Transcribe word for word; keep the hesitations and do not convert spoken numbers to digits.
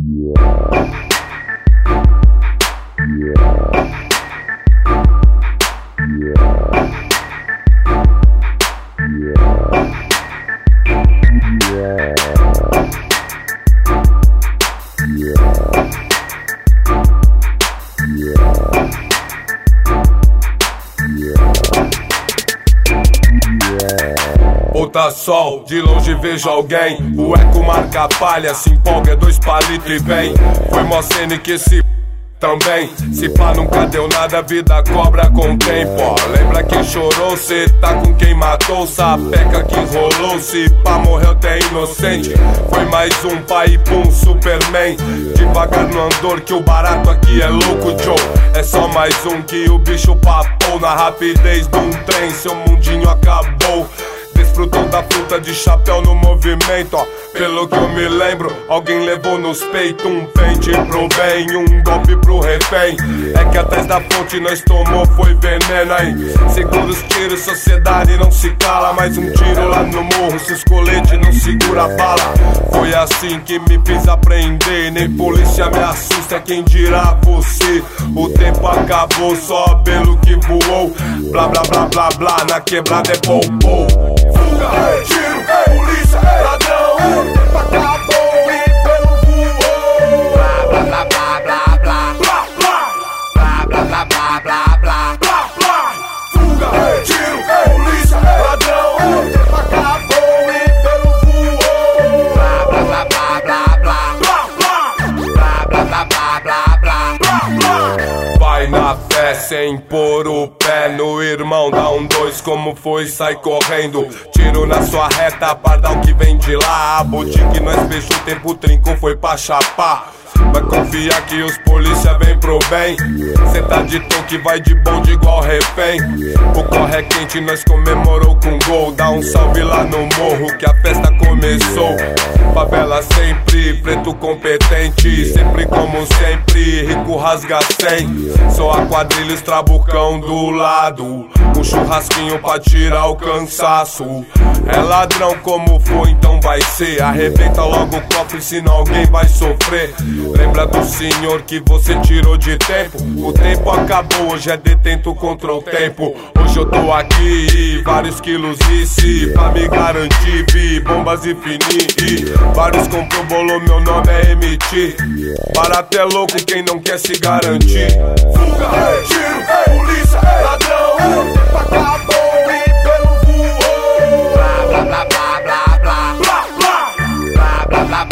Puta sol, de longe vejo alguém. O eco marca a palha, se empolga, é dois palitos e vem. Foi mó cena que esse também, se pá nunca deu nada, a vida cobra com tempo, ó. Lembra quem chorou, cê tá com quem matou, sapeca que rolou, se pá morreu até inocente. Foi mais um pai e pum, Superman. Devagar no andor que o barato aqui é louco, Joe. É só mais um que o bicho papou na rapidez de um trem, seu mundinho acabou. Desfrutou da fruta de chapéu no movimento, ó. Pelo que eu me lembro, alguém levou nos peitos um pente pro bem, um golpe pro refém. É que atrás da fonte nós tomou foi veneno, aí. Segura os tiros, sociedade não se cala. Mais um tiro lá no morro, se os coletes não segura a bala. Foi assim que me fiz aprender, nem polícia me assusta, quem dirá você. O tempo acabou, só pelo que voou. Blá blá blá blá blá, na quebrada é pou pou. Fuga, tiro, polícia, ladrão. O tempo acabou e pelo voou. Blá blá blá blá blá blá blá blá blá blá blá blá blá blá blá. Fuga, tiro, polícia, ladrão. O tempo acabou e pelo voou. Blá blá blá blá blá blá blá blá blá blá blá blá blá blá. Vai na fé sem pôr o pé no irmão, dá um dois como foi, sai correndo. Tiro na sua reta, pardal que vem de lá. A boutique nós fechou, o tempo trincou, foi pra chapar. Vai confiar que os polícia vem pro bem. Cê tá de toque, vai de bonde igual refém. O corre é quente, nós comemorou com gol. Dá um salve lá no morro que a festa começou. Favela sempre, preto competente. Sempre como sempre, rico rasga cem. Só a quadrilha, os trabucão do lado. Um churrasquinho pra tirar o cansaço. É ladrão como for, então vai ser. Arrebenta logo o cofre, senão alguém vai sofrer. Lembra do senhor que você tirou de tempo? O tempo acabou, hoje é detento contra o tempo. Hoje eu tô aqui, vários quilos e pra me garantir, vi bombas e fini. Vários comprou, bolou, meu nome é M T. Barato é louco, quem não quer se garantir. Fuga, tiro, polícia, ladrão. O tempo acabou e pelo voou. Blá blá blá blá blá blá blá blá blá blá blá